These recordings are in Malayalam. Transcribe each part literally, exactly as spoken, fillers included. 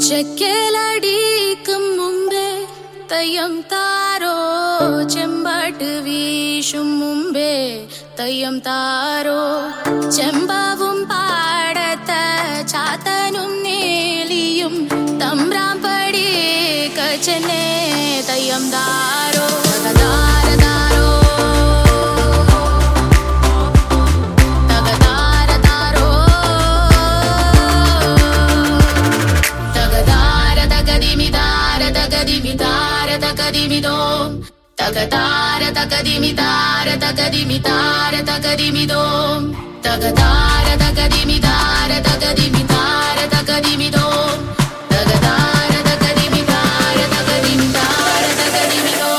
ചെക്കലടിക്കും മുമ്പേ തയ്യം താരോ ചെമ്പാട്ട് വീശും മുമ്പേ തയ്യം താരോ ചെമ്പാവും പാടത്ത ചാത്തനും നീലിയും തമ്പ്രാം പടി കച്ചനെ തയ്യം താരോ Tagadara takadimitara takadimitara takadimidom Tagadara takadimitara takadimitara takadimidom Tagadara takadimitara takadimitara takadimidom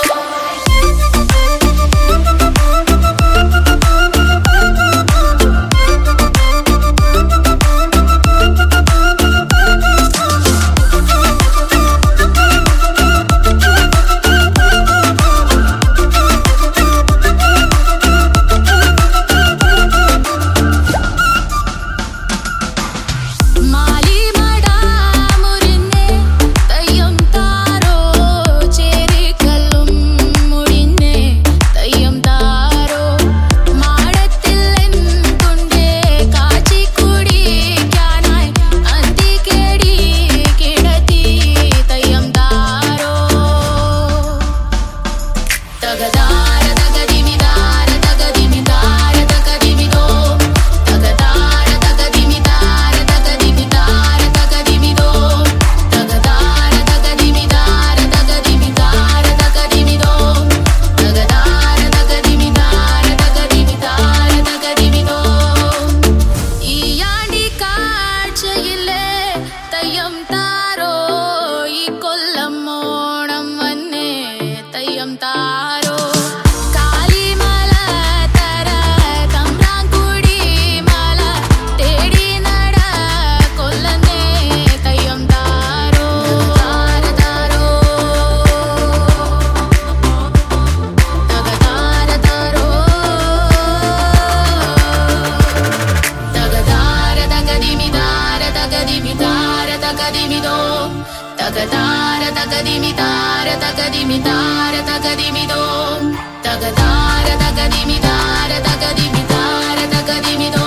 Tagadara takadimitara takadimitara takadimidom Tagadara takadimitara takadimitara takadimidom